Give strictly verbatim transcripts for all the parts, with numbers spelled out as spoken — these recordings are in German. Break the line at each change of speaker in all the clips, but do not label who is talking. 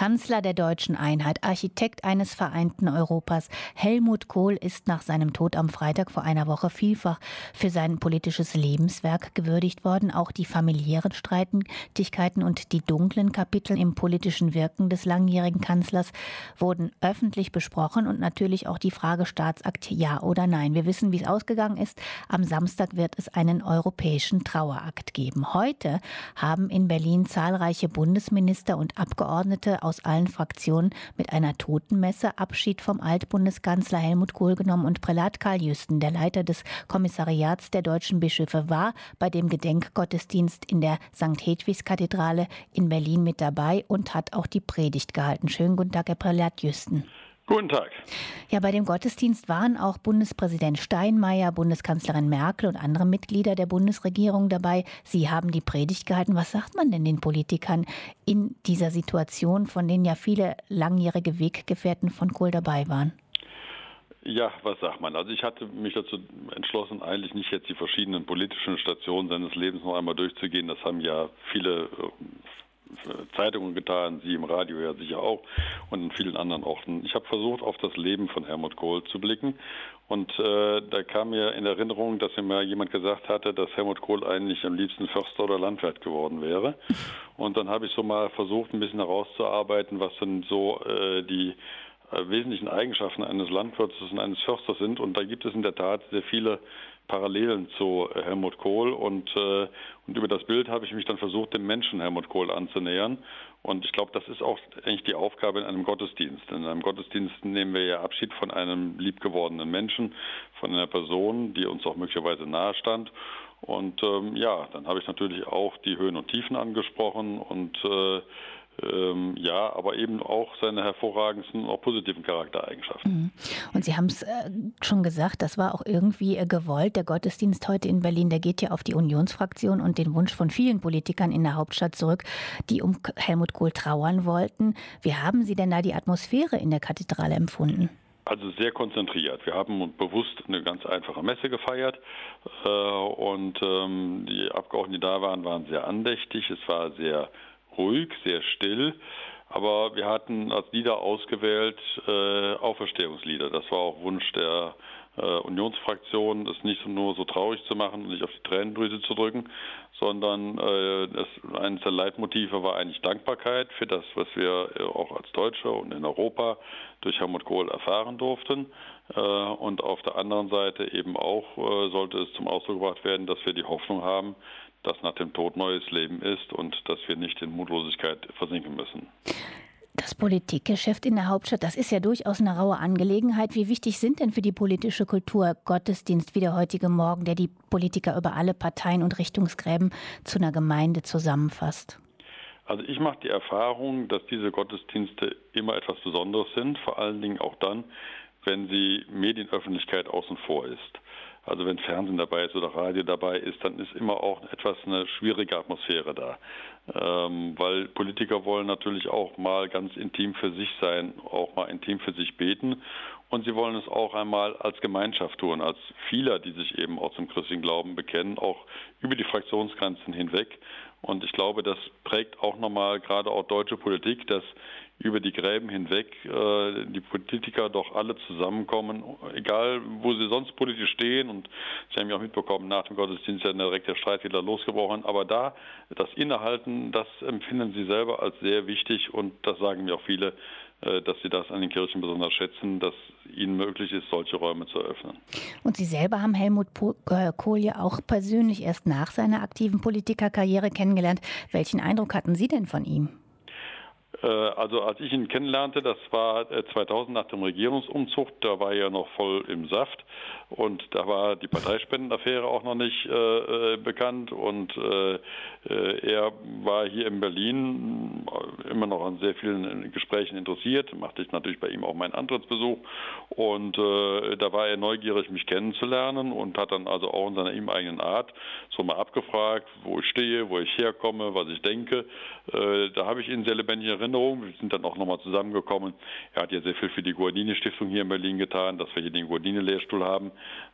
Kanzler der deutschen Einheit, Architekt eines vereinten Europas. Helmut Kohl ist nach seinem Tod am Freitag vor einer Woche vielfach für sein politisches Lebenswerk gewürdigt worden. Auch die familiären Streitigkeiten und die dunklen Kapitel im politischen Wirken des langjährigen Kanzlers wurden öffentlich besprochen und natürlich auch die Frage Staatsakt ja oder nein. Wir wissen, wie es ausgegangen ist. Am Samstag wird es einen europäischen Trauerakt geben. Heute haben in Berlin zahlreiche Bundesminister und Abgeordnete aus allen Fraktionen mit einer Totenmesse Abschied vom Altbundeskanzler Helmut Kohl genommen und Prälat Karl Jüsten, der Leiter des Kommissariats der deutschen Bischöfe, war bei dem Gedenkgottesdienst in der Sankt Hedwigs-Kathedrale in Berlin mit dabei und hat auch die Predigt gehalten. Schönen guten Tag, Herr Prälat Jüsten.
Guten Tag.
Ja, bei dem Gottesdienst waren auch Bundespräsident Steinmeier, Bundeskanzlerin Merkel und andere Mitglieder der Bundesregierung dabei. Sie haben die Predigt gehalten. Was sagt man denn den Politikern in dieser Situation, von denen ja viele langjährige Weggefährten von Kohl dabei waren?
Ja, was sagt man? Also ich hatte mich dazu entschlossen, eigentlich nicht jetzt die verschiedenen politischen Stationen seines Lebens noch einmal durchzugehen. Das haben ja viele Zeitungen getan, Sie im Radio ja sicher auch und in vielen anderen Orten. Ich habe versucht, auf das Leben von Helmut Kohl zu blicken und äh, da kam mir in Erinnerung, dass mir mal jemand gesagt hatte, dass Helmut Kohl eigentlich am liebsten Förster oder Landwirt geworden wäre. Und dann habe ich so mal versucht, ein bisschen herauszuarbeiten, was denn so äh, die äh, wesentlichen Eigenschaften eines Landwirts und eines Försters sind. Und da gibt es in der Tat sehr viele Parallelen zu Helmut Kohl und, äh, und über das Bild habe ich mich dann versucht, dem Menschen Helmut Kohl anzunähern. Und ich glaube, das ist auch eigentlich die Aufgabe in einem Gottesdienst. In einem Gottesdienst nehmen wir ja Abschied von einem liebgewordenen Menschen, von einer Person, die uns auch möglicherweise nahe stand. Und ähm, ja, dann habe ich natürlich auch die Höhen und Tiefen angesprochen und äh, Ähm, ja, aber eben auch seine hervorragendsten, auch positiven Charaktereigenschaften.
Und Sie haben es äh, schon gesagt, das war auch irgendwie äh, gewollt. Der Gottesdienst heute in Berlin, der geht ja auf die Unionsfraktion und den Wunsch von vielen Politikern in der Hauptstadt zurück, die um Helmut Kohl trauern wollten. Wie haben Sie denn da die Atmosphäre in der Kathedrale empfunden?
Also sehr konzentriert. Wir haben bewusst eine ganz einfache Messe gefeiert äh, und ähm, die Abgeordneten, die da waren, waren sehr andächtig. Es war sehr ruhig, sehr still, aber wir hatten als Lieder ausgewählt äh, Auferstehungslieder. Das war auch Wunsch der äh, Unionsfraktion, das nicht nur so traurig zu machen und nicht auf die Tränendrüse zu drücken, sondern äh, das, eines der Leitmotive war eigentlich Dankbarkeit für das, was wir äh, auch als Deutsche und in Europa durch Helmut Kohl erfahren durften. Äh, und auf der anderen Seite eben auch äh, sollte es zum Ausdruck gebracht werden, dass wir die Hoffnung haben, dass nach dem Tod neues Leben ist und dass wir nicht in Mutlosigkeit versinken müssen.
Das Politikgeschäft in der Hauptstadt, das ist ja durchaus eine raue Angelegenheit. Wie wichtig sind denn für die politische Kultur Gottesdienst wie der heutige Morgen, der die Politiker über alle Parteien und Richtungsgräben zu einer Gemeinde zusammenfasst?
Also ich mache die Erfahrung, dass diese Gottesdienste immer etwas Besonderes sind, vor allen Dingen auch dann, wenn sie Medienöffentlichkeit außen vor ist. Also wenn Fernsehen dabei ist oder Radio dabei ist, dann ist immer auch etwas eine schwierige Atmosphäre da. Ähm, weil Politiker wollen natürlich auch mal ganz intim für sich sein, auch mal intim für sich beten. Und sie wollen es auch einmal als Gemeinschaft tun, als viele, die sich eben auch zum christlichen Glauben bekennen, auch über die Fraktionsgrenzen hinweg. Und ich glaube, das prägt auch nochmal gerade auch deutsche Politik, dass über die Gräben hinweg äh, die Politiker doch alle zusammenkommen, egal wo sie sonst politisch stehen. Und Sie haben ja auch mitbekommen, nach dem Gottesdienst ist ja direkt der Streit wieder losgebrochen. Aber da, das Innehalten, das empfinden sie selber als sehr wichtig. Und das sagen mir auch viele, äh, dass sie das an den Kirchen besonders schätzen, dass ihnen möglich ist, solche Räume zu eröffnen.
Und Sie selber haben Helmut Kohl ja auch persönlich erst nach seiner aktiven Politikerkarriere kennengelernt. Welchen Eindruck hatten Sie denn von ihm?
Also als ich ihn kennenlernte, das war zweitausend nach dem Regierungsumzug, da war er noch voll im Saft und da war die Parteispendenaffäre auch noch nicht äh, bekannt und äh, er war hier in Berlin immer noch an sehr vielen Gesprächen interessiert, machte ich natürlich bei ihm auch meinen Antrittsbesuch und äh, da war er neugierig, mich kennenzulernen und hat dann also auch in seiner ihm eigenen Art so mal abgefragt, wo ich stehe, wo ich herkomme, was ich denke. Äh, da habe ich ihn sehr lebendig erinnert Erinnerung. Wir sind dann auch nochmal zusammengekommen. Er hat ja sehr viel für die Guardini-Stiftung hier in Berlin getan, dass wir hier den Guardini-Lehrstuhl haben.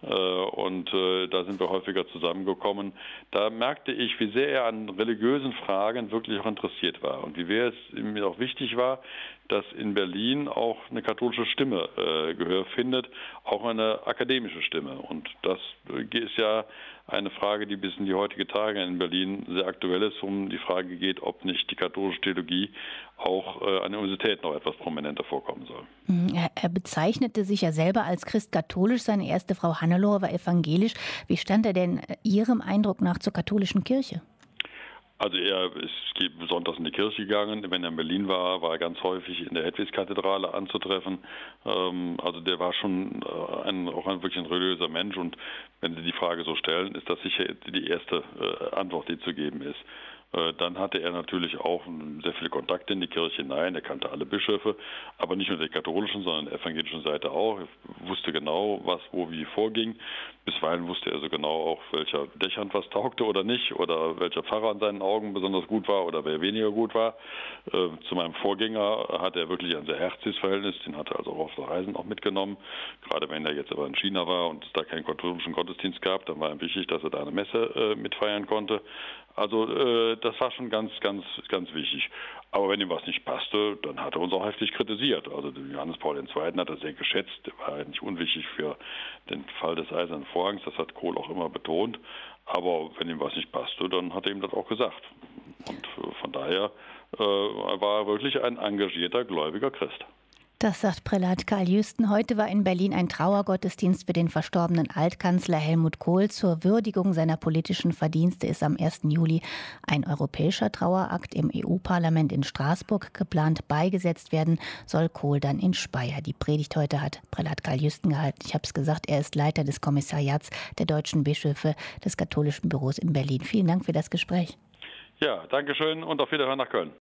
Und da sind wir häufiger zusammengekommen. Da merkte ich, wie sehr er an religiösen Fragen wirklich auch interessiert war und wie sehr es ihm auch wichtig war, dass in Berlin auch eine katholische Stimme äh, Gehör findet, auch eine akademische Stimme. Und das ist ja eine Frage, die bis in die heutige Tage in Berlin sehr aktuell ist, um die Frage geht, ob nicht die katholische Theologie auch äh, an der Universität noch etwas prominenter vorkommen soll.
Er, er bezeichnete sich ja selber als Christ-katholisch, seine erste Frau Hannelore war evangelisch. Wie stand er denn Ihrem Eindruck nach zur katholischen Kirche?
Also er ist sonntags in die Kirche gegangen. Wenn er in Berlin war, war er ganz häufig in der Hedwigskathedrale anzutreffen. Also der war schon ein, auch ein wirklich ein religiöser Mensch. Und wenn Sie die Frage so stellen, ist das sicher die erste Antwort, die zu geben ist. Dann hatte er natürlich auch sehr viele Kontakte in die Kirche hinein. Er kannte alle Bischöfe, aber nicht nur der katholischen, sondern der evangelischen Seite auch. Er wusste genau, was wo wie vorging. Bisweilen wusste er so genau auch, welcher Dechant was taugte oder nicht oder welcher Pfarrer an seinen Augen besonders gut war oder wer weniger gut war. Zu meinem Vorgänger hatte er wirklich ein sehr herzliches Verhältnis. Den hat er also auch auf Reisen auch mitgenommen. Gerade wenn er jetzt aber in China war und es da keinen katholischen Gottesdienst gab, dann war ihm wichtig, dass er da eine Messe mitfeiern konnte. Also äh, das war schon ganz, ganz, ganz wichtig. Aber wenn ihm was nicht passte, dann hat er uns auch heftig kritisiert. Also Johannes Paul der Zweite hat er sehr geschätzt. Der war nicht unwichtig für den Fall des Eisernen Vorhangs. Das hat Kohl auch immer betont. Aber wenn ihm was nicht passte, dann hat er ihm das auch gesagt. Und äh, von daher äh, war er wirklich ein engagierter, gläubiger Christ.
Das sagt Prälat Karl Jüsten. Heute war in Berlin ein Trauergottesdienst für den verstorbenen Altkanzler Helmut Kohl. Zur Würdigung seiner politischen Verdienste ist am ersten Juli ein europäischer Trauerakt im E U-Parlament in Straßburg geplant. Beigesetzt werden soll Kohl dann in Speyer. Die Predigt heute hat Prälat Karl Jüsten gehalten. Ich habe es gesagt, er ist Leiter des Kommissariats der deutschen Bischöfe des katholischen Büros in Berlin. Vielen Dank für das Gespräch.
Ja, danke schön und auf Wiederhören nach Köln.